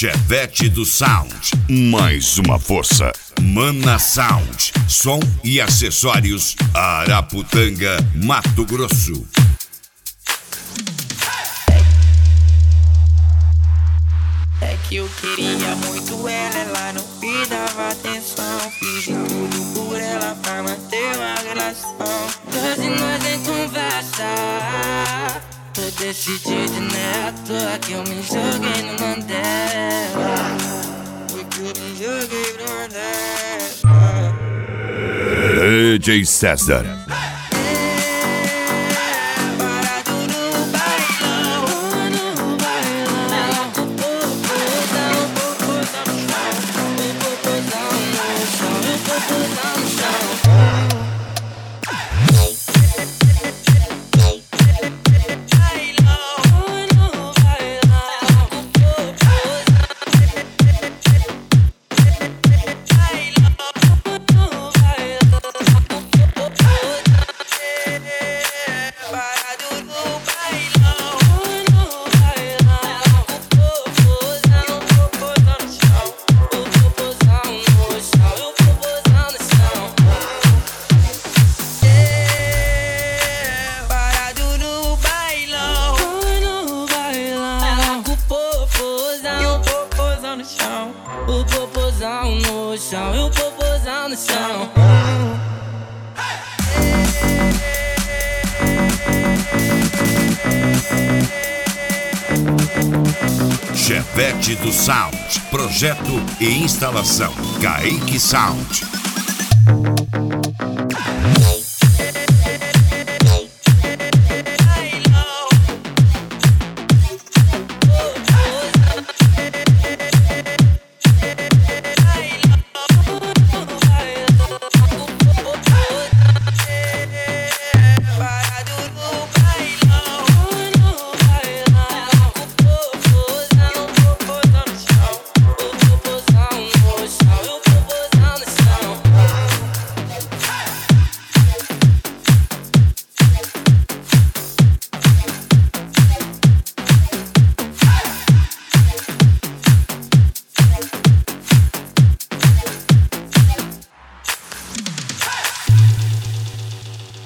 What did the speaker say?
Chevette do Sound, mais uma força. Mana Sound, som e acessórios, Araputanga, Mato Grosso. É que eu queria muito ela não me dava atenção. Fiz de tudo por ela pra manter uma relação. Hoje nós em conversa, tô decidido, né? À toa que eu me joguei no Mandela. Foi que eu me joguei no Mandela. DJ César. O popozão no chão, e o popozão no chão. Chevette do Sound, projeto e instalação, Kaique Sound.